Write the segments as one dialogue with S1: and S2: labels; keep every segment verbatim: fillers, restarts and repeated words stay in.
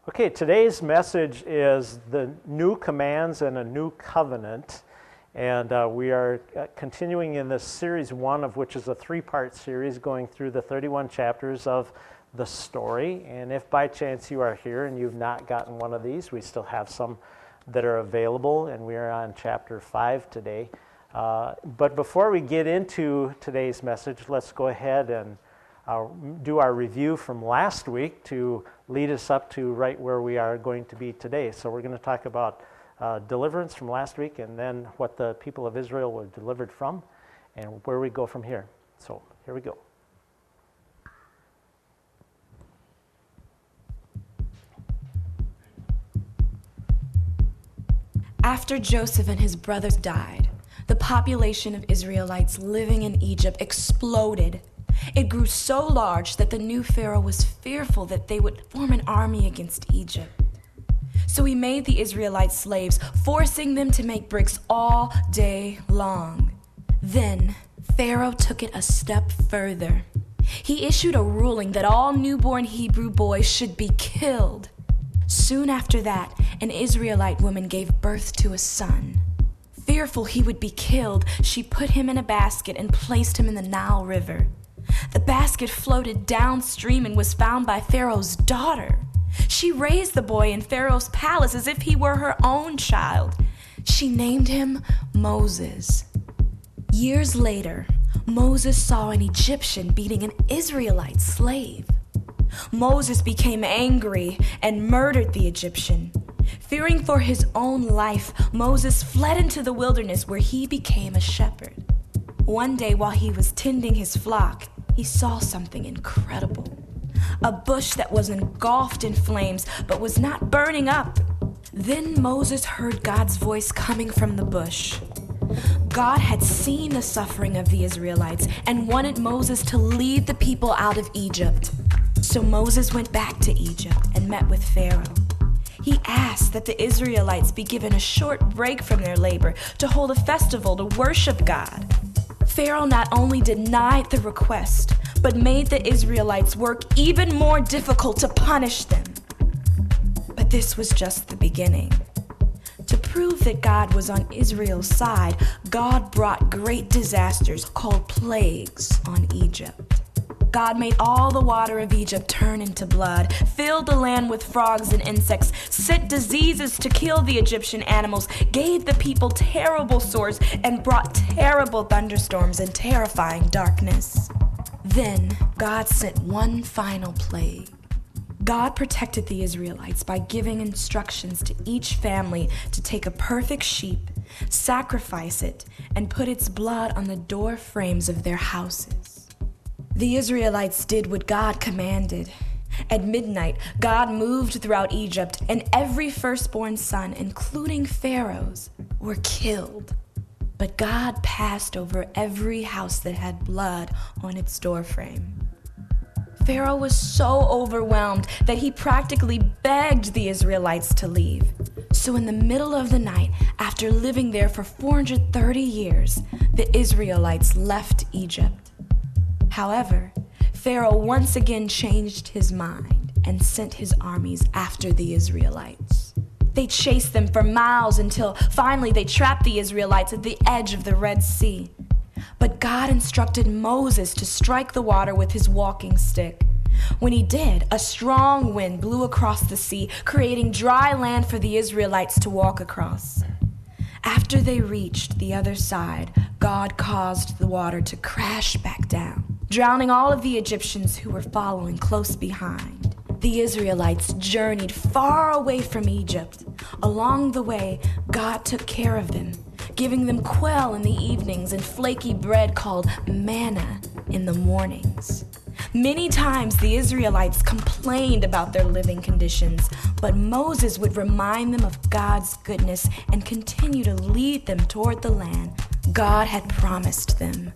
S1: Okay, today's message is the new commands and a new covenant. And uh, we are uh, continuing in this series one of which is a three-part series going through the thirty-one chapters of the story. And if by chance you are here and you've not gotten one of these, we still have some that are available, and we are on chapter five today. Uh, but before we get into today's message, let's go ahead and uh, do our review from last week to lead us up to right where we are going to be today. So we're going to talk about uh, deliverance from last week, and then what the people of Israel were delivered from, and where we go from here. So here we go.
S2: After Joseph and his brothers died, the population of Israelites living in Egypt exploded. It grew so large that the new Pharaoh was fearful that they would form an army against Egypt. So he made the Israelites slaves, forcing them to make bricks all day long. Then Pharaoh took it a step further. He issued a ruling that all newborn Hebrew boys should be killed. Soon after that, an Israelite woman gave birth to a son. Fearful he would be killed, she put him in a basket and placed him in the Nile River. The basket floated downstream and was found by Pharaoh's daughter. She raised the boy in Pharaoh's palace as if he were her own child. She named him Moses. Years later, Moses saw an Egyptian beating an Israelite slave. Moses became angry and murdered the Egyptian. Fearing for his own life, Moses fled into the wilderness where he became a shepherd. One day while he was tending his flock, he saw something incredible. A bush that was engulfed in flames but was not burning up. Then Moses heard God's voice coming from the bush. God had seen the suffering of the Israelites and wanted Moses to lead the people out of Egypt. So Moses went back to Egypt and met with Pharaoh. He asked that the Israelites be given a short break from their labor to hold a festival to worship God. Pharaoh not only denied the request, but made the Israelites work even more difficult to punish them. But this was just the beginning. To prove that God was on Israel's side, God brought great disasters called plagues on Egypt. God made all the water of Egypt turn into blood, filled the land with frogs and insects, sent diseases to kill the Egyptian animals, gave the people terrible sores, and brought terrible thunderstorms and terrifying darkness. Then God sent one final plague. God protected the Israelites by giving instructions to each family to take a perfect sheep, sacrifice it, and put its blood on the door frames of their houses. The Israelites did what God commanded. At midnight, God moved throughout Egypt, and every firstborn son, including Pharaoh's, were killed. But God passed over every house that had blood on its doorframe. Pharaoh was so overwhelmed that he practically begged the Israelites to leave. So in the middle of the night, after living there for four hundred thirty years, the Israelites left Egypt. However, Pharaoh once again changed his mind and sent his armies after the Israelites. They chased them for miles until finally they trapped the Israelites at the edge of the Red Sea. But God instructed Moses to strike the water with his walking stick. When he did, a strong wind blew across the sea, creating dry land for the Israelites to walk across. After they reached the other side, God caused the water to crash back down, drowning all of the Egyptians who were following close behind. The Israelites journeyed far away from Egypt. Along the way, God took care of them, giving them quail in the evenings and flaky bread called manna in the mornings. Many times the Israelites complained about their living conditions, but Moses would remind them of God's goodness and continue to lead them toward the land God had promised them.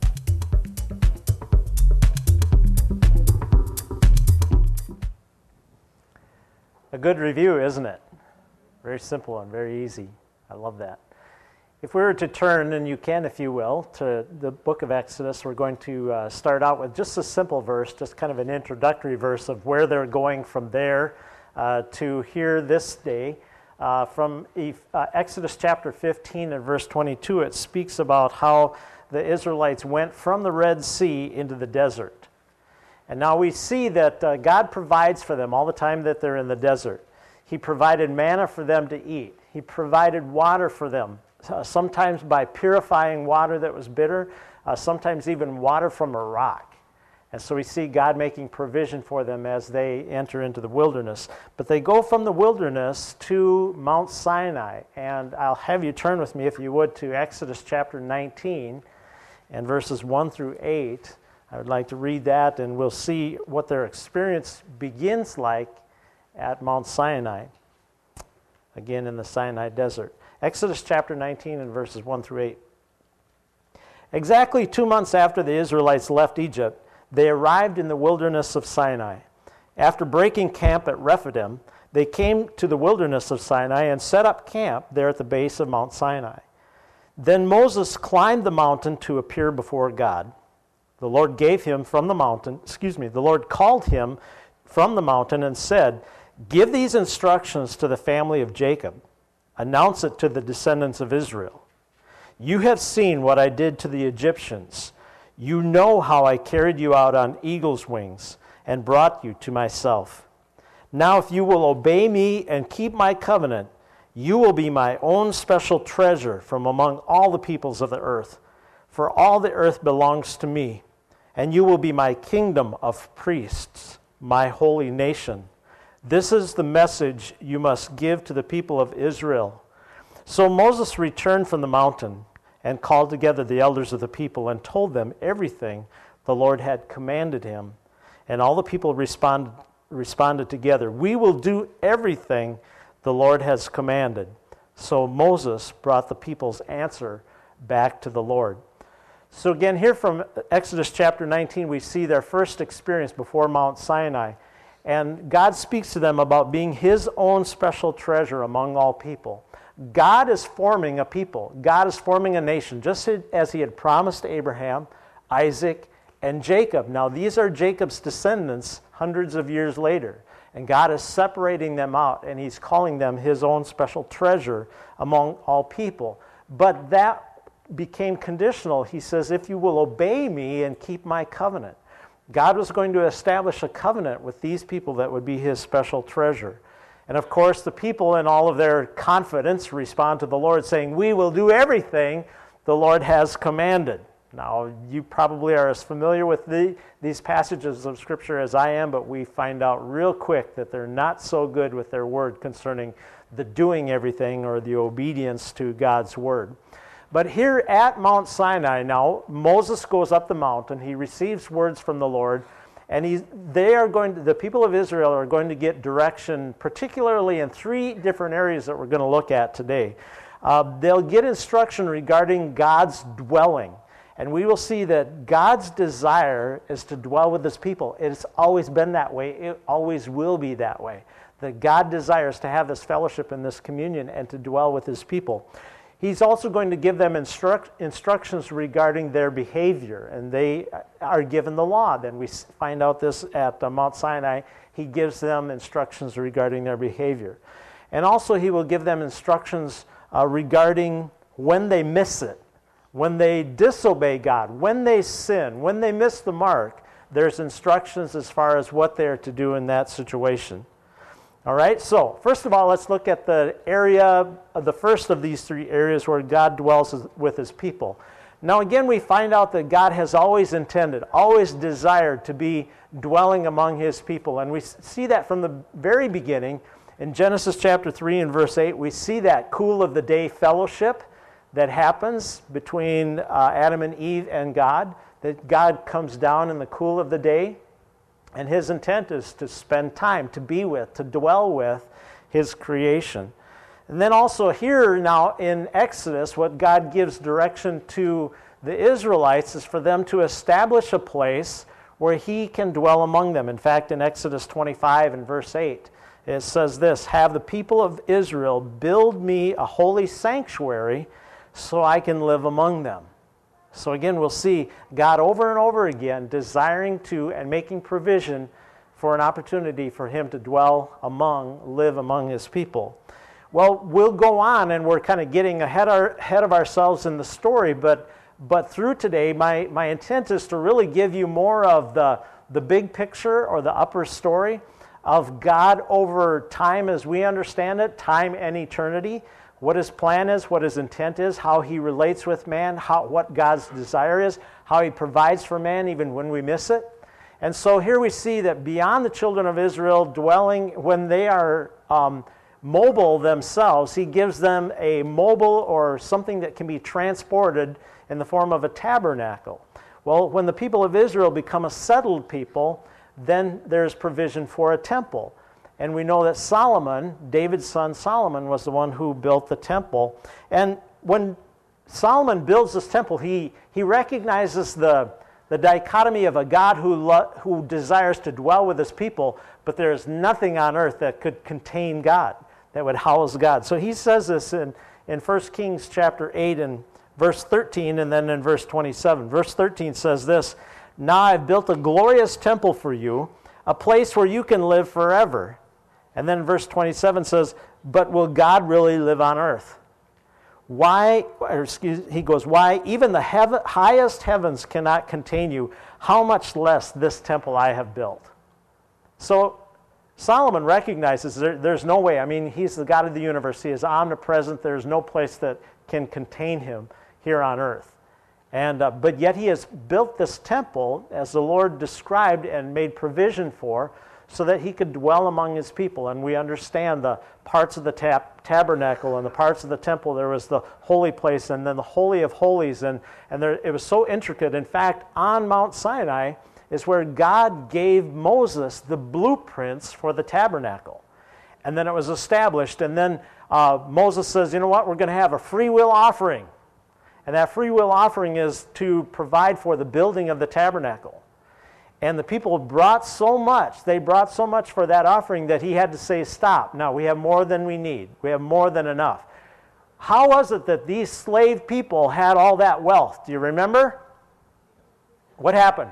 S1: A good review, isn't it? Very simple and very easy. I love that. If we were to turn, and you can if you will, to the book of Exodus, we're going to uh, start out with just a simple verse, just kind of an introductory verse of where they're going from there. uh, to here this day. Uh, from uh, Exodus chapter fifteen and verse twenty-two, it speaks about how the Israelites went from the Red Sea into the desert. And now we see that uh, God provides for them all the time that they're in the desert. He provided manna for them to eat. He provided water for them, uh, sometimes by purifying water that was bitter, uh, sometimes even water from a rock. And so we see God making provision for them as they enter into the wilderness. But they go from the wilderness to Mount Sinai. And I'll have you turn with me, if you would, to Exodus chapter nineteen and verses one through eight. I would like to read that, and we'll see what their experience begins like at Mount Sinai, again in the Sinai desert. Exodus chapter nineteen and verses one through eight. Exactly two months after the Israelites left Egypt, they arrived in the wilderness of Sinai. After breaking camp at Rephidim, they came to the wilderness of Sinai and set up camp there at the base of Mount Sinai. Then Moses climbed the mountain to appear before God. The Lord gave him from the mountain, excuse me, the Lord called him from the mountain and said, "Give these instructions to the family of Jacob. Announce it to the descendants of Israel. You have seen what I did to the Egyptians. You know how I carried you out on eagle's wings and brought you to myself. Now if you will obey me and keep my covenant, you will be my own special treasure from among all the peoples of the earth. For all the earth belongs to me, and you will be my kingdom of priests, my holy nation. This is the message you must give to the people of Israel." So Moses returned from the mountain and called together the elders of the people and told them everything the Lord had commanded him. And all the people responded, responded together, "We will do everything the Lord has commanded." So Moses brought the people's answer back to the Lord. So again, here from Exodus chapter nineteen, we see their first experience before Mount Sinai. And God speaks to them about being his own special treasure among all people. God is forming a people. God is forming a nation, just as he had promised Abraham, Isaac, and Jacob. Now, these are Jacob's descendants hundreds of years later. And God is separating them out, and he's calling them his own special treasure among all people. But that became conditional. He says, if you will obey me and keep my covenant. God was going to establish a covenant with these people that would be his special treasure. And of course, the people in all of their confidence respond to the Lord saying, "We will do everything the Lord has commanded." Now, you probably are as familiar with the, these passages of Scripture as I am, but we find out real quick that they're not so good with their word concerning the doing everything or the obedience to God's word. But here at Mount Sinai now, Moses goes up the mountain. He receives words from the Lord. And he, they are going to, the people of Israel are going to get direction, particularly in three different areas that we're going to look at today. Uh, they'll get instruction regarding God's dwelling. And we will see that God's desire is to dwell with his people. It's always been that way. It always will be that way. That God desires to have this fellowship and this communion and to dwell with his people. He's also going to give them instruct, instructions regarding their behavior, and they are given the law. Then we find out this at uh, Mount Sinai. He gives them instructions regarding their behavior. And also he will give them instructions uh, regarding when they miss it, when they disobey God, when they sin, when they miss the mark. There's instructions as far as what they're to do in that situation. All right, so first of all, let's look at the area, of the first of these three areas where God dwells with his people. Now again, we find out that God has always intended, always desired to be dwelling among his people. And we see that from the very beginning. In Genesis chapter three and verse eight, we see that cool of the day fellowship that happens between uh, Adam and Eve and God, that God comes down in the cool of the day. And his intent is to spend time, to be with, to dwell with his creation. And then also here now in Exodus, what God gives direction to the Israelites is for them to establish a place where he can dwell among them. In fact, in Exodus twenty-five and verse eight, it says this, "Have the people of Israel build me a holy sanctuary so I can live among them." So again, we'll see God over and over again desiring to and making provision for an opportunity for him to dwell among, live among his people. Well, we'll go on, and we're kind of getting ahead, our, ahead of ourselves in the story, but but through today, my, my intent is to really give you more of the, the big picture or the upper story of God over time as we understand it, time and eternity, what his plan is, what his intent is, how he relates with man, how, what God's desire is, how he provides for man even when we miss it. And so here we see that beyond the children of Israel dwelling, when they are um, mobile themselves, he gives them a mobile or something that can be transported in the form of a tabernacle. Well, when the people of Israel become a settled people, then there's provision for a temple. And we know that Solomon, David's son Solomon, was the one who built the temple. And when Solomon builds this temple, he, he recognizes the, the dichotomy of a God who, lo- who desires to dwell with his people, but there is nothing on earth that could contain God, that would house God. So he says this in, in First Kings chapter eight and verse thirteen, and then in verse twenty-seven. Verse thirteen says this, "Now I've built a glorious temple for you, a place where you can live forever." And then verse twenty-seven says, "But will God really live on earth? Why," or excuse, he goes, "Why, even the heaven, highest heavens cannot contain you, how much less this temple I have built?" So Solomon recognizes there, there's no way. I mean, he's the God of the universe. He is omnipresent. There's no place that can contain him here on earth. And uh, but yet he has built this temple as the Lord described and made provision for, so that he could dwell among his people. And we understand the parts of the tab- tabernacle and the parts of the temple. There was the holy place and then the Holy of Holies. And, and there, it was so intricate. In fact, on Mount Sinai is where God gave Moses the blueprints for the tabernacle. And then it was established. And then uh, Moses says, you know what, we're going to have a free will offering. And that free will offering is to provide for the building of the tabernacle. And the people brought so much, they brought so much for that offering that he had to say, stop. Now, we have more than we need. We have more than enough. How was it that these slave people had all that wealth? Do you remember? What happened?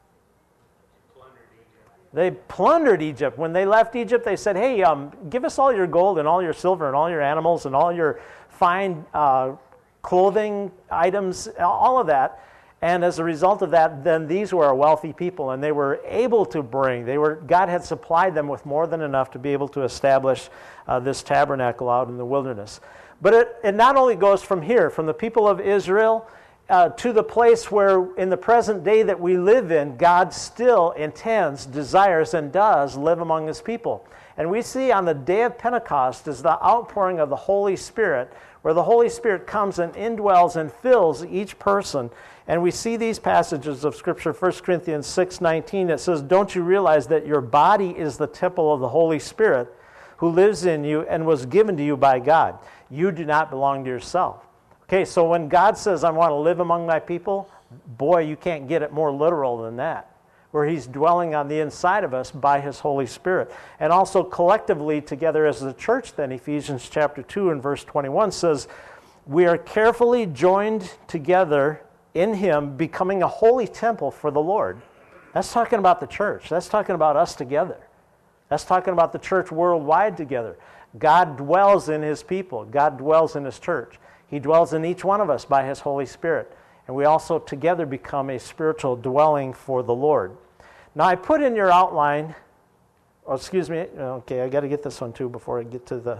S1: They plundered Egypt. When they left Egypt, they said, hey, um, give us all your gold and all your silver and all your animals and all your fine uh, clothing items, all of that. And as a result of that, then these were a wealthy people, and they were able to bring, they were, God had supplied them with more than enough to be able to establish uh, this tabernacle out in the wilderness. But it, it not only goes from here, from the people of Israel, uh, to the place where in the present day that we live in, God still intends, desires, and does live among his people. And we see on the day of Pentecost is the outpouring of the Holy Spirit, where the Holy Spirit comes and indwells and fills each person. And we see these passages of Scripture, First Corinthians six nineteen, it says, don't you realize that your body is the temple of the Holy Spirit who lives in you and was given to you by God? You do not belong to yourself. Okay, so when God says, I want to live among my people, boy, you can't get it more literal than that, where he's dwelling on the inside of us by his Holy Spirit. And also collectively together as the church then, Ephesians chapter two and verse twenty-one says, we are carefully joined together in him, becoming a holy temple for the Lord. That's talking about the church. That's talking about us together. That's talking about the church worldwide together. God dwells in his people. God dwells in his church. He dwells in each one of us by his Holy Spirit. And we also together become a spiritual dwelling for the Lord. Now I put in your outline, oh, excuse me, okay, I got to get this one too before I get to the,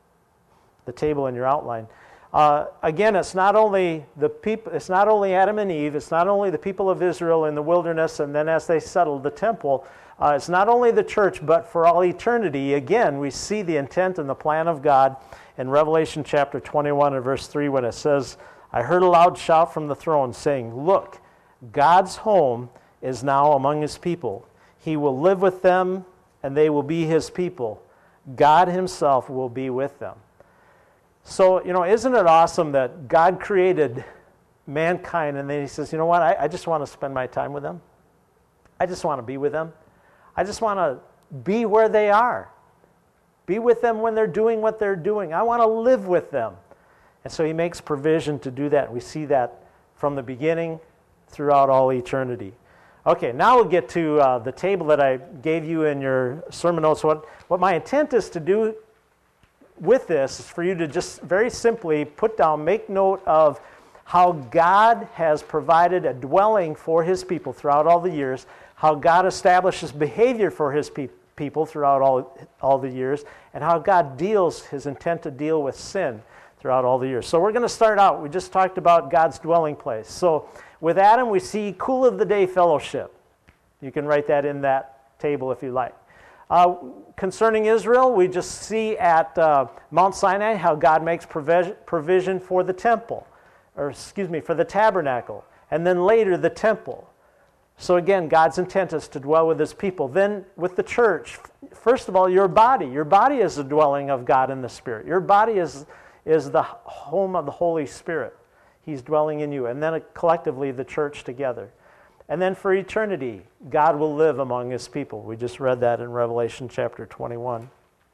S1: the table in your outline. Uh, again, it's not only the people, it's not only Adam and Eve, it's not only the people of Israel in the wilderness, and then as they settled the temple, uh, it's not only the church, but for all eternity. Again, we see the intent and the plan of God in Revelation chapter twenty-one and verse three when it says, I heard a loud shout from the throne saying, look, God's home is now among his people. He will live with them, and they will be his people. God himself will be with them. So, you know, isn't it awesome that God created mankind and then he says, you know what, I, I just want to spend my time with them. I just want to be with them. I just want to be where they are. Be with them when they're doing what they're doing. I want to live with them. And so he makes provision to do that. We see that from the beginning throughout all eternity. Okay, now we'll get to uh, the table that I gave you in your sermon notes. What, what my intent is to do with this is for you to just very simply put down, make note of how God has provided a dwelling for his people throughout all the years, how God establishes behavior for his pe- people throughout all, all the years, and how God deals, his intent to deal with sin throughout all the years. So we're going to start out. We just talked about God's dwelling place. So with Adam, we see cool of the day fellowship. You can write that in that table if you like. Uh, concerning Israel, we just see at uh, Mount Sinai how God makes provision, provision for the temple, or excuse me, for the tabernacle, and then later the temple. So again, God's intent is to dwell with his people. Then with the church, first of all, your body. Your body is the dwelling of God in the Spirit. Your body is, is the home of the Holy Spirit. He's dwelling in you. And then uh, collectively, the church together. And then for eternity, God will live among his people. We just read that in Revelation chapter twenty-one.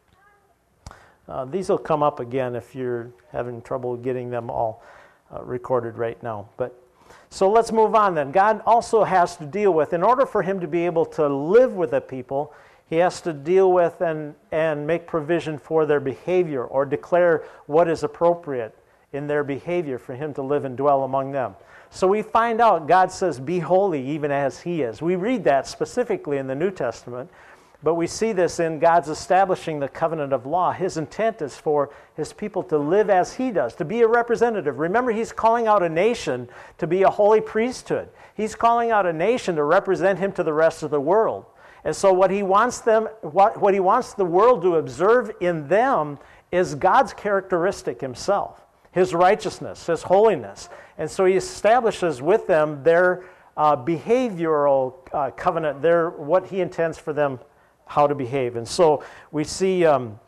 S1: Uh, these will come up again if you're having trouble getting them all uh, recorded right now. But so let's move on then. God also has to deal with, in order for him to be able to live with the people, he has to deal with and, and make provision for their behavior or declare what is appropriate in their behavior for him to live and dwell among them. So we find out God says, be holy even as he is. We read that specifically in the New Testament, but we see this in God's establishing the covenant of law. His intent is for his people to live as he does, to be a representative. Remember, he's calling out a nation to be a holy priesthood. He's calling out a nation to represent him to the rest of the world. And so what he wants them, what, what he wants the world to observe in them is God's characteristic himself, his righteousness, his holiness. And so he establishes with them their uh, behavioral uh, covenant, their, what he intends for them, how to behave. And so we see, um,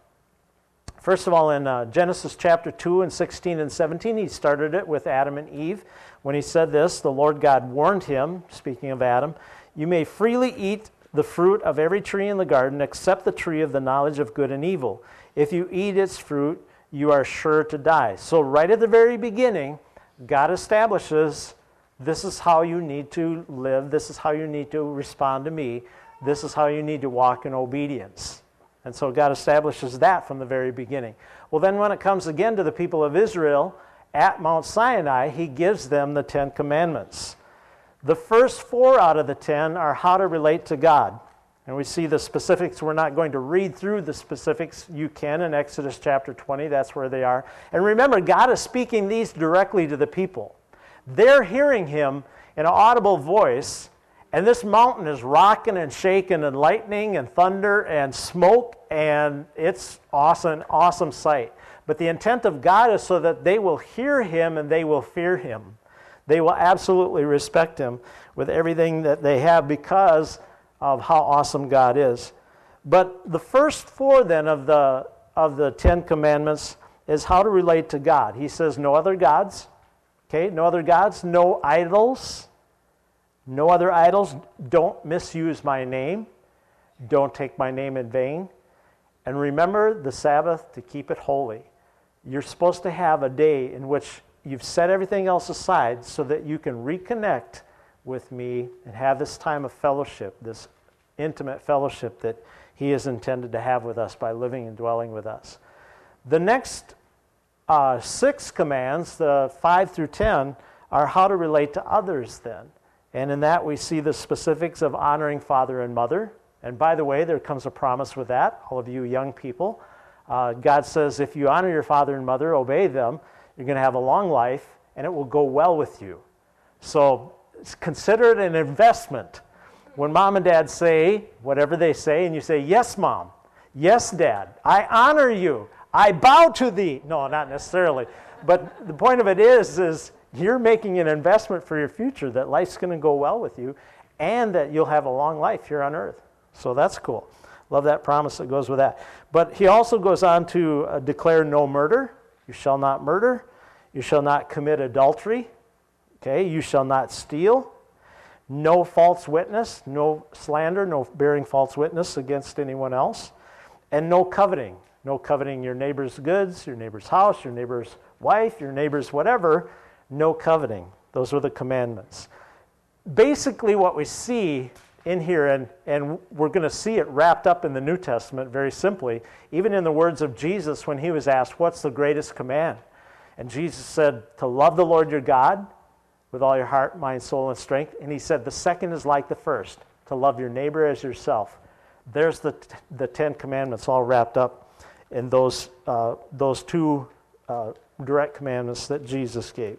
S1: first of all, in uh, Genesis chapter two and sixteen and seventeen, he started it with Adam and Eve. When he said this, the Lord God warned him, speaking of Adam, you may freely eat the fruit of every tree in the garden except the tree of the knowledge of good and evil. If you eat its fruit, you are sure to die. So right at the very beginning, God establishes this is how you need to live, this is how you need to respond to me, this is how you need to walk in obedience. And so God establishes that from the very beginning. Well, then when it comes again to the people of Israel, at Mount Sinai, he gives them the Ten Commandments. The first four out of the ten are how to relate to God. And we see the specifics. We're not going to read through the specifics. You can in Exodus chapter twenty. That's where they are. And remember, God is speaking these directly to the people. They're hearing him in an audible voice, and this mountain is rocking and shaking and lightning and thunder and smoke, and it's awesome, awesome sight. But the intent of God is so that they will hear him and they will fear him. They will absolutely respect him with everything that they have because of how awesome God is. But the first four then of the of the Ten Commandments is how to relate to God. He says no other gods, okay, no other gods, no idols, no other idols, don't misuse my name, don't take my name in vain, and remember the Sabbath to keep it holy. You're supposed to have a day in which you've set everything else aside so that you can reconnect with me and have this time of fellowship, this intimate fellowship that he is intended to have with us by living and dwelling with us. The next uh, six commands, the five through ten, are how to relate to others then. And in that we see the specifics of honoring father and mother. And by the way, there comes a promise with that, all of you young people. Uh, God says if you honor your father and mother, obey them, you're going to have a long life and it will go well with you. So consider it an investment. When mom and dad say whatever they say, and you say, yes, mom, yes, dad, I honor you, I bow to thee. No, not necessarily. But the point of it is, is you're making an investment for your future, that life's going to go well with you, and that you'll have a long life here on earth. So that's cool. Love that promise that goes with that. But he also goes on to uh, declare no murder. You shall not murder. You shall not commit adultery. Okay, you shall not steal. No false witness, no slander, no bearing false witness against anyone else. And no coveting. No coveting your neighbor's goods, your neighbor's house, your neighbor's wife, your neighbor's whatever. No coveting. Those are the commandments. basically what we see in here, and, and we're going to see it wrapped up in the New Testament very simply, even in the words of Jesus when he was asked, what's the greatest command? And Jesus said, to love the Lord your God with all your heart, mind, soul, and strength. And he said, the second is like the first, to love your neighbor as yourself. There's the, the Ten Commandments all wrapped up in those, uh, those two uh, direct commandments that Jesus gave.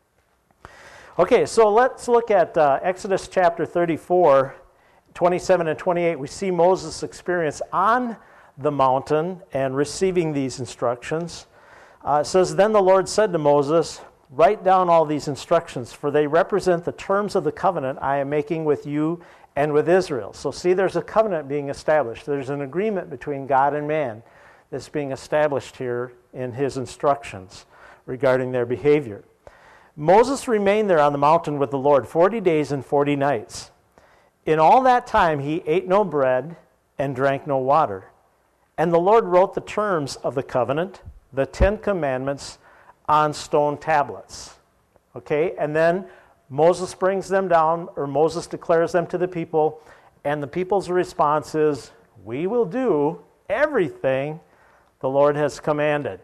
S1: Okay, so let's look at uh, Exodus chapter thirty-four, twenty-seven and twenty-eight. We see Moses' experience on the mountain and receiving these instructions. Uh, it says, then the Lord said to Moses, write down all these instructions, for they represent the terms of the covenant I am making with you and with Israel. So see, there's a covenant being established. There's an agreement between God and man that's being established here in his instructions regarding their behavior. Moses remained there on the mountain with the Lord forty days and forty nights. In all that time he ate no bread and drank no water. And the Lord wrote the terms of the covenant, the Ten Commandments, on stone tablets. Okay, and then Moses brings them down, or Moses declares them to the people, and the people's response is, we will do everything the Lord has commanded.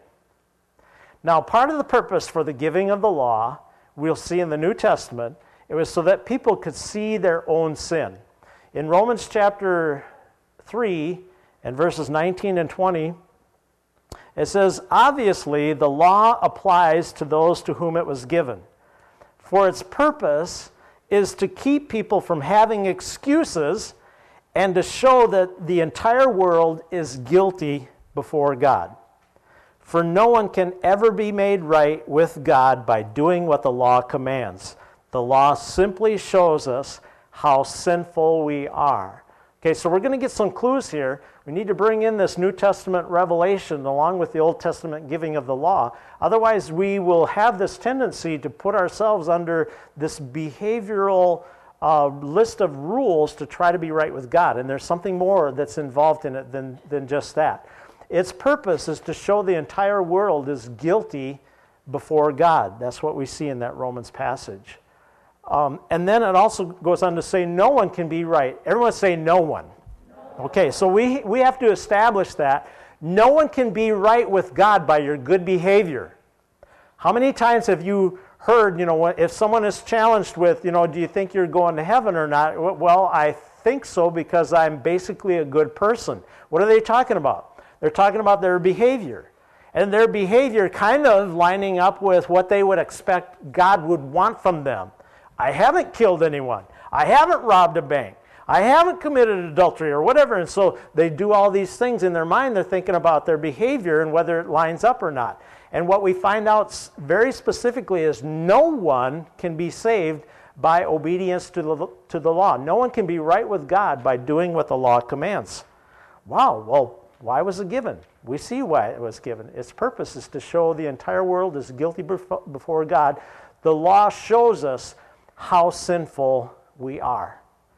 S1: Now, part of the purpose for the giving of the law, we'll see in the New Testament, it was so that people could see their own sin. In Romans chapter three and verses nineteen and twenty, it says, obviously the law applies to those to whom it was given, for its purpose is to keep people from having excuses and to show that the entire world is guilty before God. For no one can ever be made right with God by doing what the law commands. The law simply shows us how sinful we are. Okay, so we're going to get some clues here. We need to bring in this New Testament revelation along with the Old Testament giving of the law. Otherwise, we will have this tendency to put ourselves under this behavioral uh, list of rules to try to be right with God. And there's something more that's involved in it than, than just that. Its purpose is to show the entire world is guilty before God. That's what we see in that Romans passage. Um, and then it also goes on to say no one can be right. Everyone say no one. No. Okay, so we, we have to establish that. No one can be right with God by your good behavior. How many times have you heard, you know, if someone is challenged with, you know, do you think you're going to heaven or not? Well, I think so because I'm basically a good person. What are they talking about? They're talking about their behavior. And their behavior kind of lining up with what they would expect God would want from them. I haven't killed anyone. I haven't robbed a bank. I haven't committed adultery or whatever. And so they do all these things in their mind. They're thinking about their behavior and whether it lines up or not. And what we find out very specifically is no one can be saved by obedience to the, to the law. No one can be right with God by doing what the law commands. Wow, well, why was it given? We see why it was given. Its purpose is to show the entire world is guilty before God. The law shows us how sinful we are.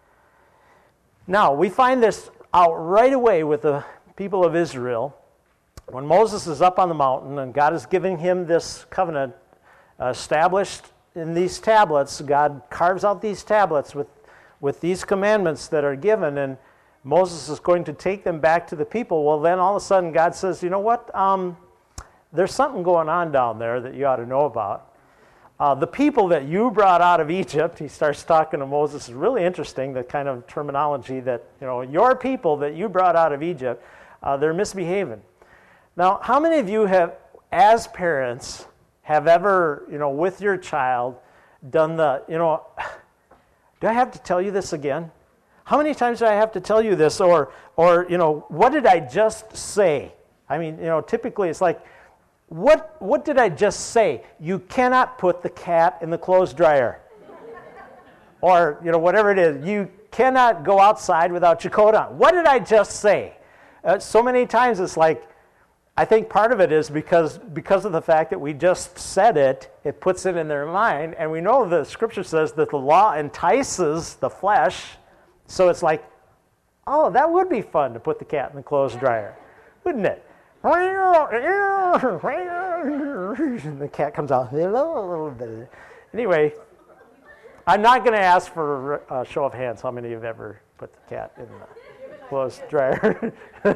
S1: Now, we find this out right away with the people of Israel. When Moses is up on the mountain and God is giving him this covenant uh, established in these tablets, God carves out these tablets with, with these commandments that are given, and Moses is going to take them back to the people. Well, then all of a sudden God says, you know what? Um, there's something going on down there that you ought to know about. Uh, the people that you brought out of Egypt, he starts talking to Moses. It's really interesting, the kind of terminology that, you know, your people that you brought out of Egypt, uh, they're misbehaving. Now, how many of you have, as parents, have ever, you know, with your child, done the, you know, do I have to tell you this again? How many times do I have to tell you this? Or, or you know, what did I just say? I mean, you know, typically it's like, what, what did I just say? You cannot put the cat in the clothes dryer. Or, you know, whatever it is. You cannot go outside without your coat on. What did I just say? Uh, so many times it's like, I think part of it is because, because of the fact that we just said it, it puts it in their mind. And we know the scripture says that the law entices the flesh. So it's like, oh, that would be fun to put the cat in the clothes dryer, wouldn't it? And the cat comes out. Anyway, I'm not going to ask for a show of hands how many of you have ever put the cat in the clothes dryer.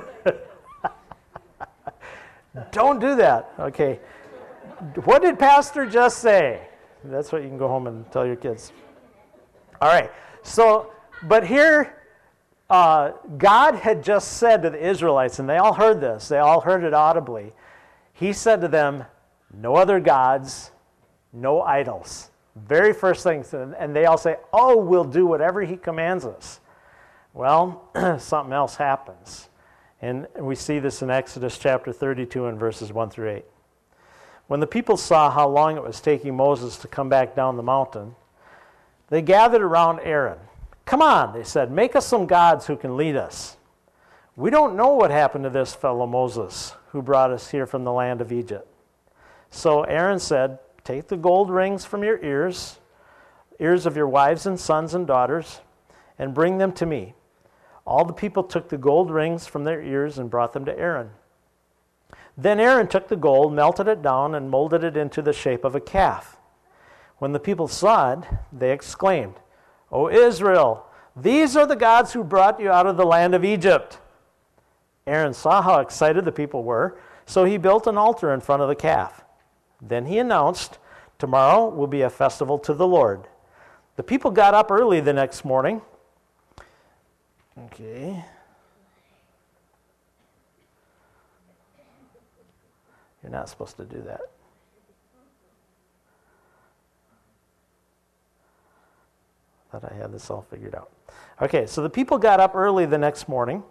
S1: Don't do that. Okay. What did Pastor just say? That's what you can go home and tell your kids. All right. So, but here, uh, God had just said to the Israelites, and they all heard this. They all heard it audibly. He said to them, no other gods, no idols. Very first thing. And they all say, oh, we'll do whatever he commands us. Well, something else happens. And we see this in Exodus chapter thirty-two and verses one through eight. When the people saw how long it was taking Moses to come back down the mountain, they gathered around Aaron. Come on, they said, make us some gods who can lead us. We don't know what happened to this fellow Moses, who brought us here from the land of Egypt. So Aaron said, take the gold rings from your ears, ears of your wives and sons and daughters, and bring them to me. All the people took the gold rings from their ears and brought them to Aaron. Then Aaron took the gold, melted it down, and molded it into the shape of a calf. When the people saw it, they exclaimed, O Israel, these are the gods who brought you out of the land of Egypt. Aaron saw how excited the people were, so he built an altar in front of the calf. Then he announced, tomorrow will be a festival to the Lord. The people got up early the next morning. Okay. You're not supposed to do that. Thought I had this all figured out. Okay, so the people got up early the next morning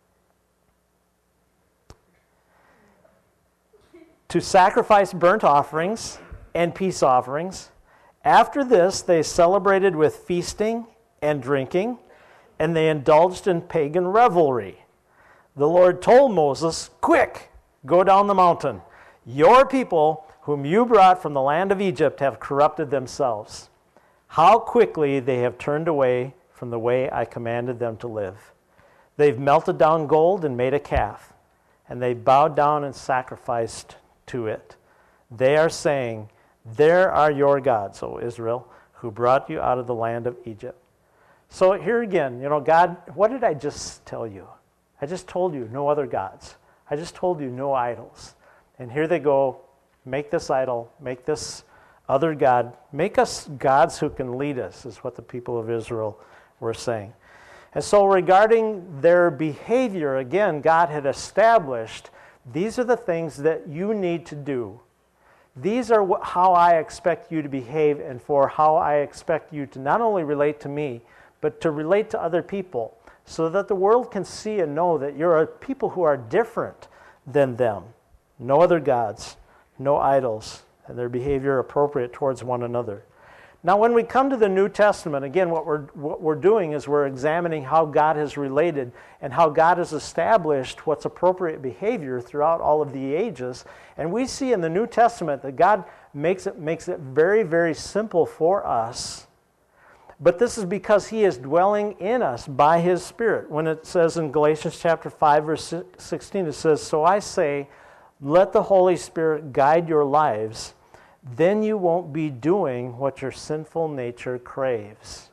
S1: to sacrifice burnt offerings and peace offerings. After this, they celebrated with feasting and drinking, and they indulged in pagan revelry. The Lord told Moses, quick, go down the mountain. Your people, whom you brought from the land of Egypt, have corrupted themselves. How quickly they have turned away from the way I commanded them to live. They've melted down gold and made a calf, and they bowed down and sacrificed to it. They are saying, there are your gods, O Israel, who brought you out of the land of Egypt. So here again, you know, God, what did I just tell you? I just told you no other gods. I just told you no idols. And here they go, make this idol, make this other god, make us gods who can lead us, is what the people of Israel were saying. And so regarding their behavior, again, God had established, these are the things that you need to do. These are wh- how I expect you to behave, and for how I expect you to not only relate to me, but to relate to other people, so that the world can see and know that you're a people who are different than them. No other gods, no idols, and their behavior appropriate towards one another. Now, when we come to the New Testament, again, what we're, what we're doing is we're examining how God has related and how God has established what's appropriate behavior throughout all of the ages. And we see in the New Testament that God makes it, makes it very, very simple for us. But this is because he is dwelling in us by his Spirit. When it says in Galatians chapter five, verse sixteen, it says, so I say, let the Holy Spirit guide your lives, then you won't be doing what your sinful nature craves.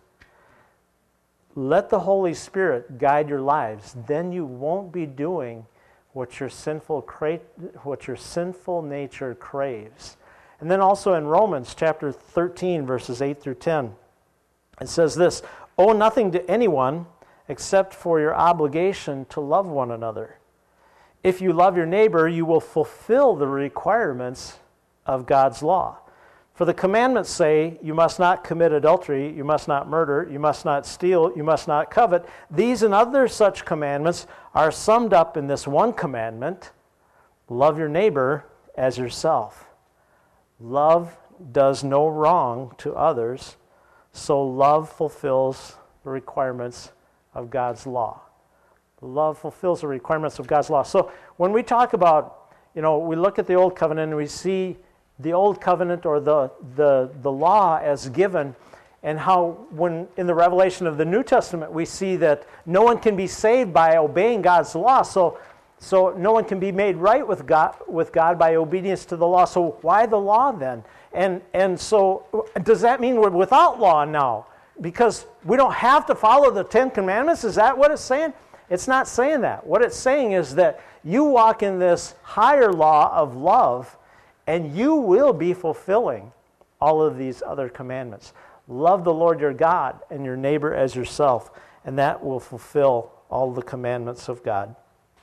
S1: Let the Holy Spirit guide your lives, then you won't be doing what your sinful cra- what your sinful nature craves. And then also in Romans chapter thirteen, verses eight through ten, it says this, owe nothing to anyone except for your obligation to love one another. If you love your neighbor, you will fulfill the requirements of God's law. For the commandments say, you must not commit adultery, you must not murder, you must not steal, you must not covet. These and other such commandments are summed up in this one commandment, love your neighbor as yourself. Love does no wrong to others, so love fulfills the requirements of God's law. Love fulfills the requirements of God's law. So when we talk about, you know, we look at the Old Covenant and we see the Old Covenant or the, the, the law as given, and how when in the revelation of the New Testament we see that no one can be saved by obeying God's law. So, So no one can be made right with God, with God by obedience to the law. So why the law then? And, and so does that mean we're without law now? Because we don't have to follow the Ten Commandments? Is that what it's saying? It's not saying that. What it's saying is that you walk in this higher law of love, and you will be fulfilling all of these other commandments. Love the Lord your God and your neighbor as yourself, and that will fulfill all the commandments of God.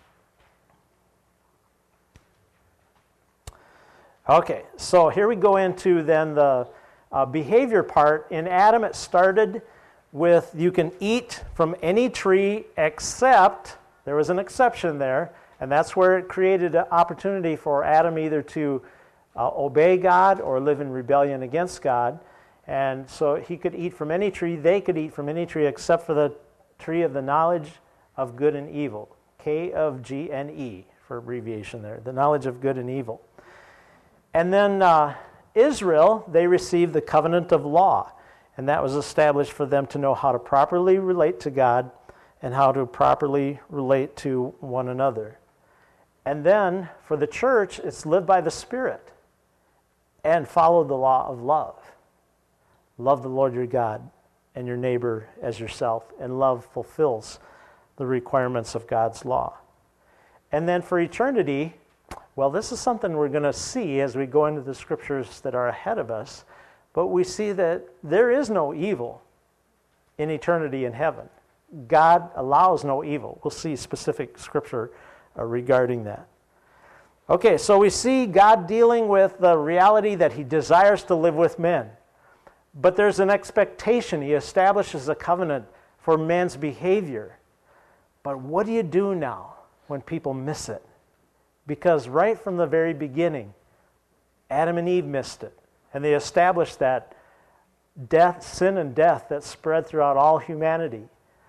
S1: Okay, so here we go into then the uh, behavior part. In Adam it started with you can eat from any tree except, there was an exception there, and that's where it created an opportunity for Adam either to uh, obey God or live in rebellion against God. And so he could eat from any tree, they could eat from any tree except for the tree of the knowledge of good and evil. K of G N E for abbreviation there, the knowledge of good and evil. And then uh, Israel, they received the covenant of law, and that was established for them to know how to properly relate to God and how to properly relate to one another. And then for the church, it's live by the Spirit and follow the law of love. Love the Lord your God and your neighbor as yourself, and love fulfills the requirements of God's law. And then for eternity, well, this is something we're going to see as we go into the scriptures that are ahead of us, but we see that there is no evil in eternity in heaven. God allows no evil. We'll see specific scripture uh, regarding that. Okay, so we see God dealing with the reality that he desires to live with men, but there's an expectation. He establishes a covenant for men's behavior. But what do you do now when people miss it? Because right from the very beginning, Adam and Eve missed it. And they established that death, sin and death that spread throughout all humanity.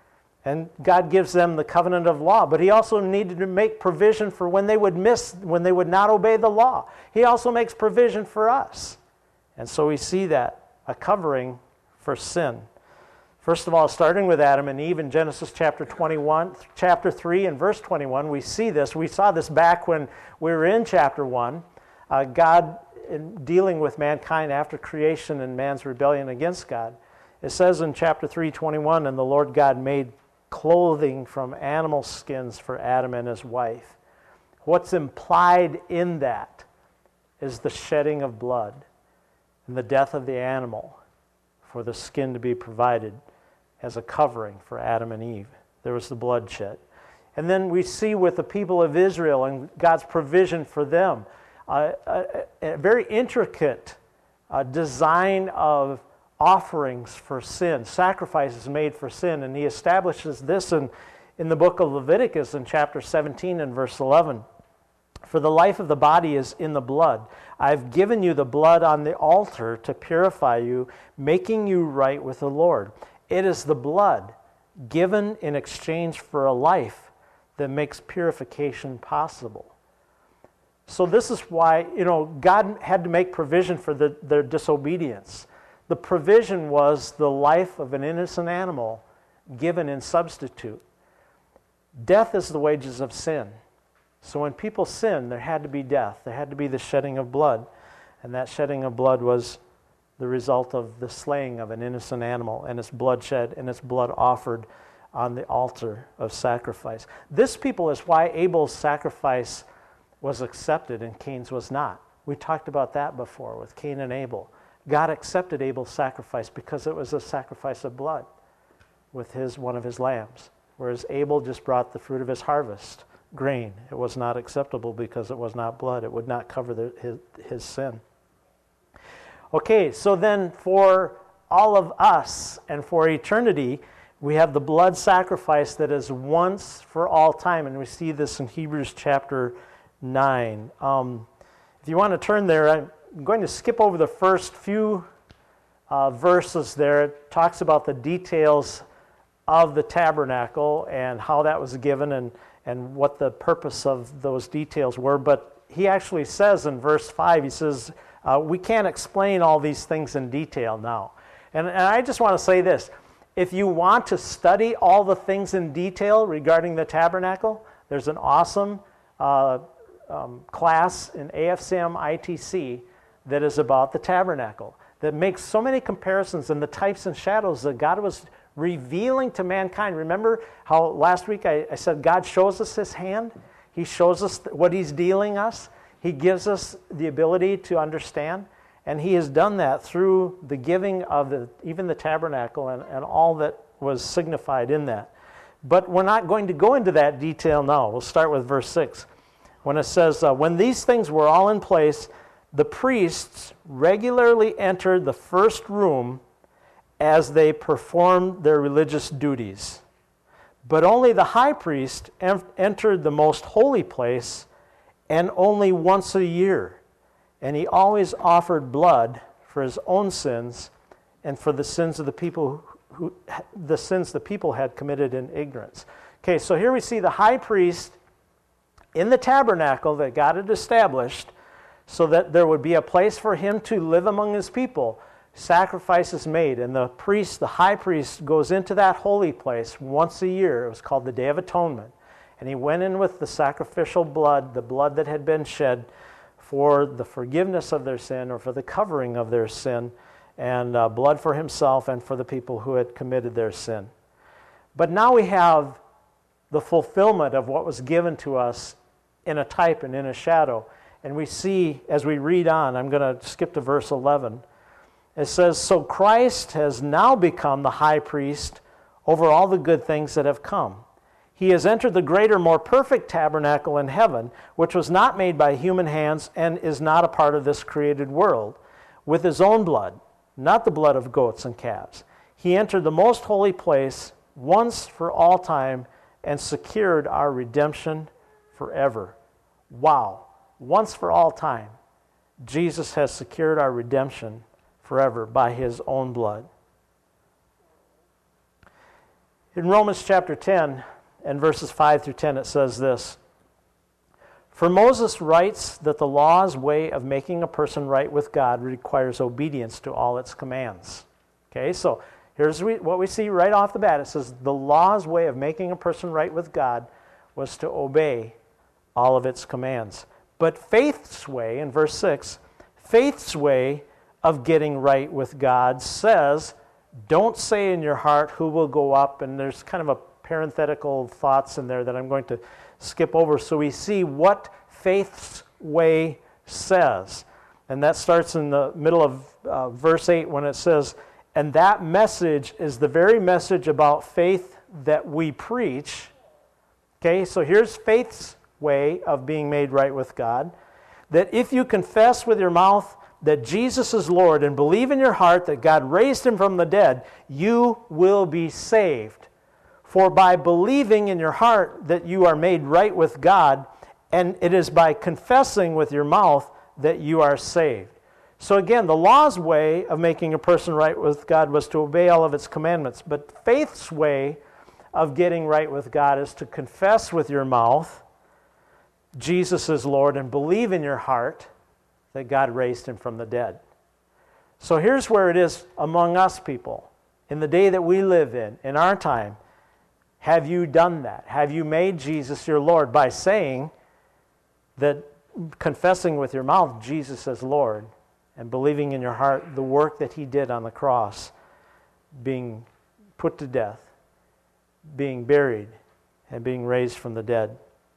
S1: And God gives them the covenant of law. But he also needed to make provision for when they would miss, when they would not obey the law. He also makes provision for us. And so we see that, a covering for sin. First of all, starting with Adam and Eve in Genesis chapter twenty-one, chapter three and verse twenty-one, we see this. We saw this back when we were in chapter one. Uh, God, in dealing with mankind after creation and man's rebellion against God, it says in chapter three twenty-one, and the Lord God made clothing from animal skins for Adam and his wife. What's implied in that is the shedding of blood and the death of the animal for the skin to be provided as a covering for Adam and Eve. There was the bloodshed. And then we see with the people of Israel and God's provision for them, uh, a, a very intricate uh, design of offerings for sin, sacrifices made for sin. And he establishes this in, in the book of Leviticus in chapter seventeen and verse eleven. For the life of the body is in the blood. I've given you the blood on the altar to purify you, making you right with the Lord. It is the blood given in exchange for a life that makes purification possible. So this is why, you know, God had to make provision for the, their disobedience. The provision was the life of an innocent animal given in substitute. Death is the wages of sin. So when people sinned, there had to be death. There had to be the shedding of blood. And that shedding of blood was the result of the slaying of an innocent animal and its blood shed and its blood offered on the altar of sacrifice. This people is why Abel's sacrifice was accepted and Cain's was not. We talked about that before with Cain and Abel. God accepted Abel's sacrifice because it was a sacrifice of blood with his one of his lambs, whereas Abel just brought the fruit of his harvest, grain. It was not acceptable because it was not blood. It would not cover the, his, his sin. Okay, so then for all of us and for eternity, we have the blood sacrifice that is once for all time, and we see this in Hebrews chapter nine. Um, if you want to turn there, I'm going to skip over the first few uh, verses there. It talks about the details of the tabernacle and how that was given and, and what the purpose of those details were, but he actually says in verse five, he says, Uh, we can't explain all these things in detail now. And, and I just want to say this. If you want to study all the things in detail regarding the tabernacle, there's an awesome uh, um, class in A F C M I T C that is about the tabernacle, that makes so many comparisons and the types and shadows that God was revealing to mankind. Remember how last week I, I said God shows us his hand? He shows us what he's dealing us. He gives us the ability to understand. And he has done that through the giving of the, even the tabernacle and, and all that was signified in that. But we're not going to go into that detail now. We'll start with verse six. When it says, uh, when these things were all in place, the priests regularly entered the first room as they performed their religious duties. But only the high priest en- entered the most holy place, and only once a year. And he always offered blood for his own sins and for the sins of the people who, the sins the people had committed in ignorance. Okay, so here we see the high priest in the tabernacle that God had established so that there would be a place for him to live among his people. Sacrifices made, and the priest, the high priest, goes into that holy place once a year. It was called the Day of Atonement. And he went in with the sacrificial blood, the blood that had been shed for the forgiveness of their sin or for the covering of their sin, and uh, blood for himself and for the people who had committed their sin. But now we have the fulfillment of what was given to us in a type and in a shadow. And we see, as we read on, I'm going to skip to verse eleven. It says, so Christ has now become the high priest over all the good things that have come. He has entered the greater, more perfect tabernacle in heaven, which was not made by human hands and is not a part of this created world, with his own blood, not the blood of goats and calves. He entered the most holy place once for all time and secured our redemption forever. Wow. Once for all time, Jesus has secured our redemption forever by his own blood. In Romans chapter ten and verses five through ten, it says this, for Moses writes that the law's way of making a person right with God requires obedience to all its commands. Okay, so here's what we see right off the bat. It says the law's way of making a person right with God was to obey all of its commands. But faith's way, in verse six, faith's way of getting right with God says, don't say in your heart who will go up, and there's kind of a parenthetical thoughts in there that I'm going to skip over so we see what faith's way says. And that starts in the middle of uh, verse eight when it says, and that message is the very message about faith that we preach. Okay, so here's faith's way of being made right with God, that if you confess with your mouth that Jesus is Lord and believe in your heart that God raised him from the dead, you will be saved. For by believing in your heart that you are made right with God, and it is by confessing with your mouth that you are saved. So again, the law's way of making a person right with God was to obey all of its commandments, but faith's way of getting right with God is to confess with your mouth Jesus is Lord and believe in your heart that God raised him from the dead. So here's where it is among us people. In the day that we live in, in our time, have you done that? Have you made Jesus your Lord by saying that, confessing with your mouth Jesus as Lord and believing in your heart the work that he did on the cross, being put to death, being buried, and being raised from the dead?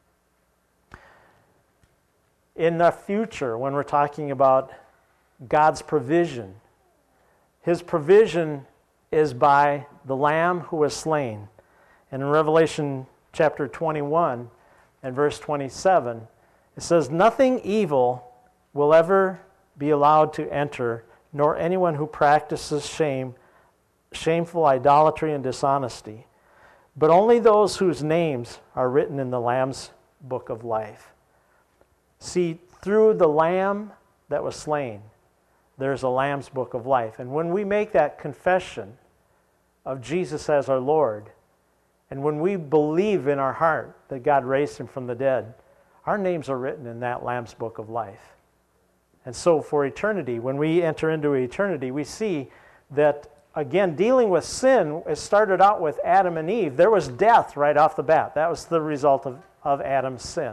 S1: In the future, when we're talking about God's provision, his provision is by the Lamb who was slain. And in Revelation chapter twenty-one and verse twenty-seven, it says, nothing evil will ever be allowed to enter, nor anyone who practices shame, shameful idolatry and dishonesty, but only those whose names are written in the Lamb's book of life. See, through the Lamb that was slain, there's a Lamb's book of life. And when we make that confession of Jesus as our Lord, and when we believe in our heart that God raised him from the dead, our names are written in that Lamb's book of life. And so for eternity, when we enter into eternity, we see that, again, dealing with sin, it started out with Adam and Eve. There was death right off the bat. That was the result of, of Adam's sin.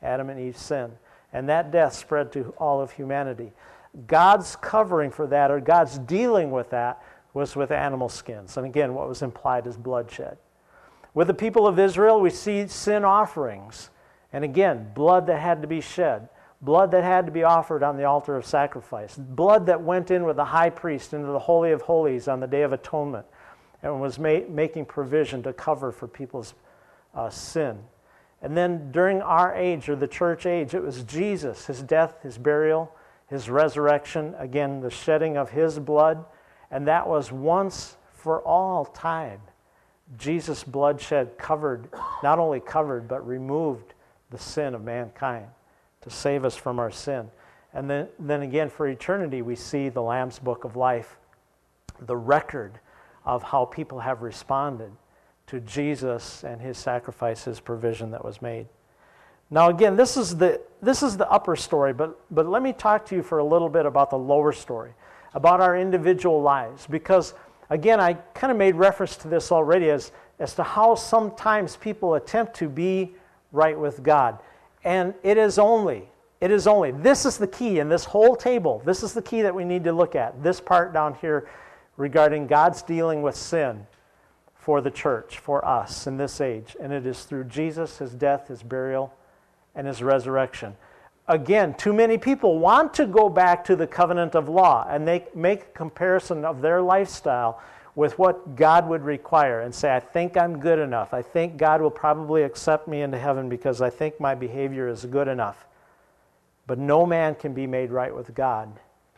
S1: Adam and Eve's sin. And that death spread to all of humanity. God's covering for that, or God's dealing with that, was with animal skins. And again, what was implied is bloodshed. With the people of Israel, we see sin offerings. And again, blood that had to be shed. Blood that had to be offered on the altar of sacrifice. Blood that went in with the high priest into the Holy of Holies on the Day of Atonement and was ma- making provision to cover for people's uh, sin. And then during our age, or the church age, it was Jesus, his death, his burial, his resurrection, again, the shedding of his blood, and that was once for all time. Jesus' bloodshed covered, not only covered, but removed the sin of mankind to save us from our sin. And then, then again, for eternity, we see the Lamb's Book of Life, the record of how people have responded to Jesus and his sacrifice, his provision that was made. Now again, this is the this is the upper story, but but let me talk to you for a little bit about the lower story, about our individual lives, because again, I kind of made reference to this already as as to how sometimes people attempt to be right with God. And it is only, it is only, this is the key in this whole table. This is the key that we need to look at. This part down here regarding God's dealing with sin for the church, for us in this age. And it is through Jesus, his death, his burial, and his resurrection. Again, too many people want to go back to the covenant of law, and they make a comparison of their lifestyle with what God would require and say, I think I'm good enough. I think God will probably accept me into heaven because I think my behavior is good enough. But no man can be made right with God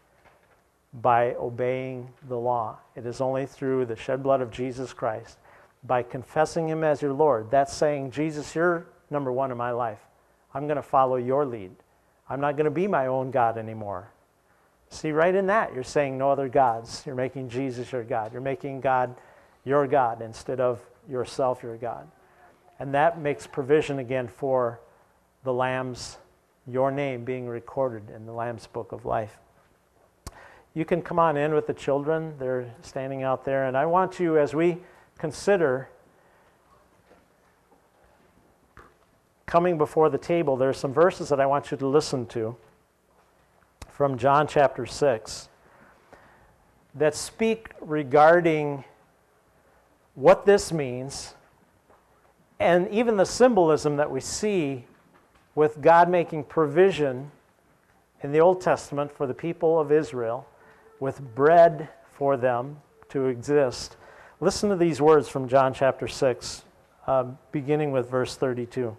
S1: by obeying the law. It is only through the shed blood of Jesus Christ, by confessing him as your Lord. That's saying, Jesus, you're number one in my life. I'm going to follow your lead. I'm not going to be my own God anymore. See, right in that, you're saying no other gods. You're making Jesus your God. You're making God your God instead of yourself your God. And that makes provision again for the Lamb's, your name being recorded in the Lamb's Book of Life. You can come on in with the children. They're standing out there. And I want you, as we consider coming before the table, there are some verses that I want you to listen to from John chapter six that speak regarding what this means and even the symbolism that we see with God making provision in the Old Testament for the people of Israel with bread for them to exist. Listen to these words from John chapter six, uh, beginning with verse thirty-two.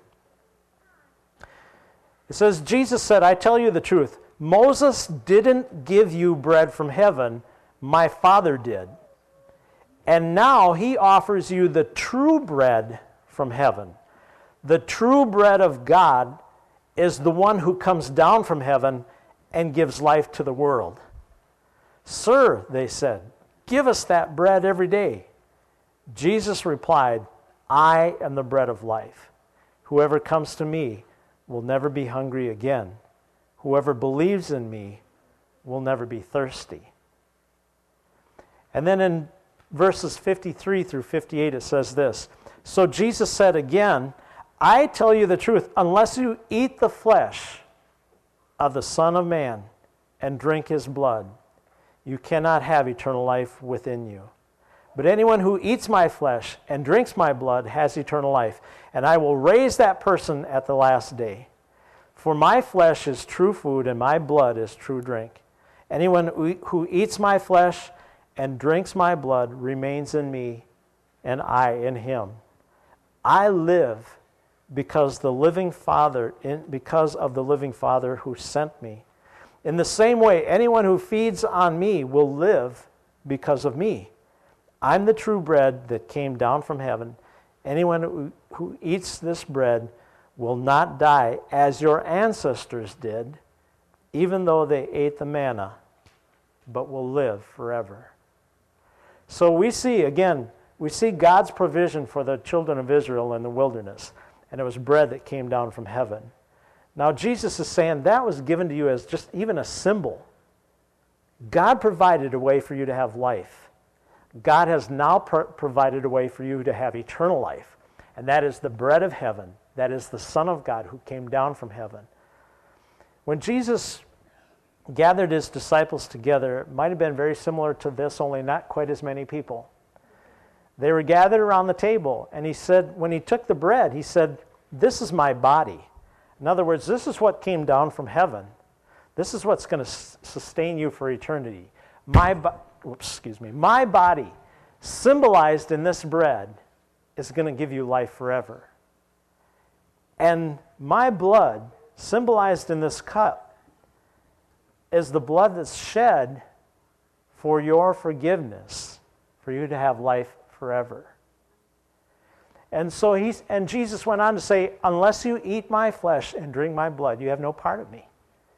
S1: It says, Jesus said, I tell you the truth, Moses didn't give you bread from heaven, my Father did. And now he offers you the true bread from heaven. The true bread of God is the one who comes down from heaven and gives life to the world. Sir, they said, give us that bread every day. Jesus replied, I am the bread of life. Whoever comes to me will never be hungry again. Whoever believes in me will never be thirsty. And then in verses fifty-three through fifty-eight it says this, so Jesus said again, I tell you the truth, unless you eat the flesh of the Son of Man and drink his blood, you cannot have eternal life within you. But anyone who eats my flesh and drinks my blood has eternal life, and I will raise that person at the last day. For my flesh is true food, and my blood is true drink. Anyone who eats my flesh and drinks my blood remains in me, and I in him. I live because the living Father, in, because of the living Father who sent me. In the same way, anyone who feeds on me will live because of me. I'm the true bread that came down from heaven. Anyone who, who eats this bread will not die as your ancestors did, even though they ate the manna, but will live forever. So we see, again, we see God's provision for the children of Israel in the wilderness, and it was bread that came down from heaven. Now Jesus is saying that was given to you as just even a symbol. God provided a way for you to have life. God has now pro- provided a way for you to have eternal life, and that is the bread of heaven, That is the Son of God who came down from heaven. When Jesus gathered his disciples together, it might have been very similar to this, only not quite as many people. They were gathered around the table, and he said, when he took the bread, he said, "This is my body." In other words, this is what came down from heaven. This is what's going to s- sustain you for eternity. My, bo- oops, excuse me, my body, symbolized in this bread, is going to give you life forever. And my blood, symbolized in this cup, is the blood that's shed for your forgiveness, for you to have life forever. And so he's, and Jesus went on to say, "Unless you eat my flesh and drink my blood, you have no part of me.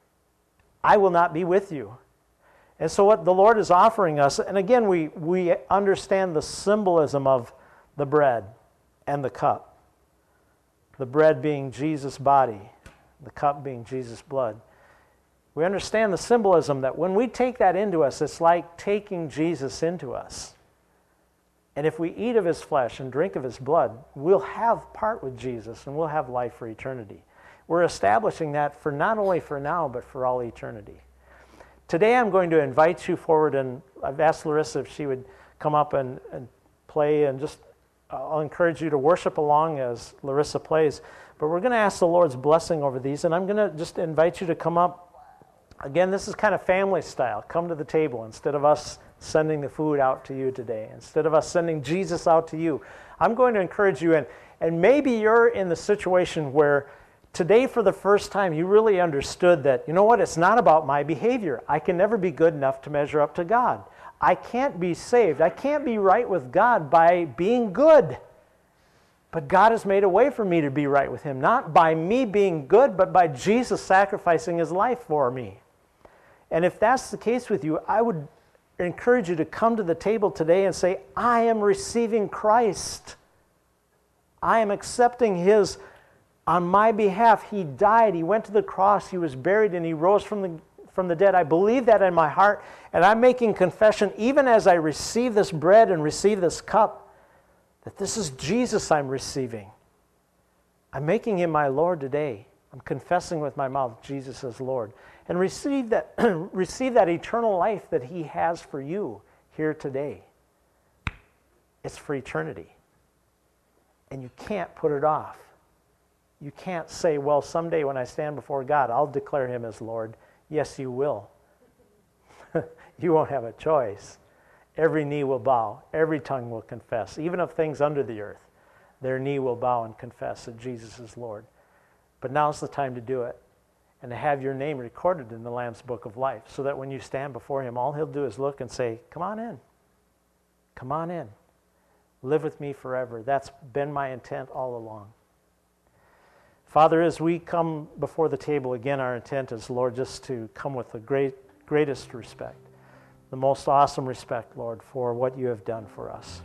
S1: I will not be with you." And so what the Lord is offering us, and again, we, we understand the symbolism of the bread and the cup. The bread being Jesus' body, the cup being Jesus' blood. We understand the symbolism that when we take that into us, it's like taking Jesus into us. And if we eat of his flesh and drink of his blood, we'll have part with Jesus and we'll have life for eternity. We're establishing that for not only for now, but for all eternity. Today I'm going to invite you forward, and I've asked Larissa if she would come up and, and play, and just I'll encourage you to worship along as Larissa plays. But we're going to ask the Lord's blessing over these, and I'm going to just invite you to come up. Again, this is kind of family style. Come to the table instead of us sending the food out to you today. Instead of us sending Jesus out to you, I'm going to encourage you, and, and maybe you're in the situation where today for the first time you really understood that, you know what, it's not about my behavior. I can never be good enough to measure up to God. I can't be saved. I can't be right with God by being good. But God has made a way for me to be right with him, not by me being good, but by Jesus sacrificing his life for me. And if that's the case with you, I would encourage you to come to the table today and say, "I am receiving Christ. I am accepting his on my behalf. He died, he went to the cross, he was buried, and he rose from the from the dead. I believe that in my heart, and I'm making confession even as I receive this bread and receive this cup, that this is Jesus I'm receiving. I'm making him my Lord today. I'm confessing with my mouth Jesus as Lord." And receive that, receive that eternal life that he has for you here today. It's for eternity. And you can't put it off. You can't say, "Well, someday when I stand before God, I'll declare him as Lord." Yes, you will. You won't have a choice. Every knee will bow. Every tongue will confess. Even of things under the earth, their knee will bow and confess that Jesus is Lord. But now's the time to do it, and to have your name recorded in the Lamb's Book of Life, so that when you stand before him, all he'll do is look and say, "Come on in. Come on in. Live with me forever." That's been my intent all along. Father, as we come before the table, again, our intent is, Lord, just to come with the great, greatest respect, the most awesome respect, Lord, for what you have done for us.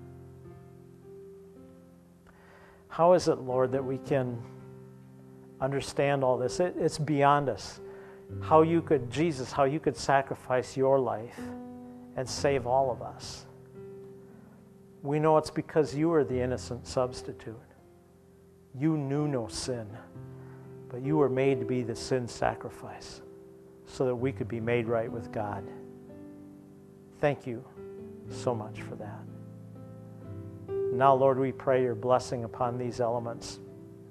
S1: How is it, Lord, that we can understand all this? It, it's beyond us. How you could, Jesus, how you could sacrifice your life and save all of us. We know it's because you were the innocent substitute. You knew no sin, but you were made to be the sin sacrifice so that we could be made right with God. Thank you so much for that. Now, Lord, we pray your blessing upon these elements.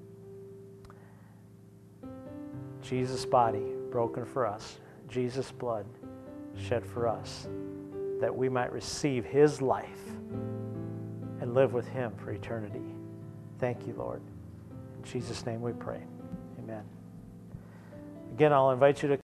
S1: Jesus' body broken for us, Jesus' blood shed for us, that we might receive his life and live with him for eternity. Thank you, Lord. In Jesus' name we pray. Amen. Again, I'll invite you to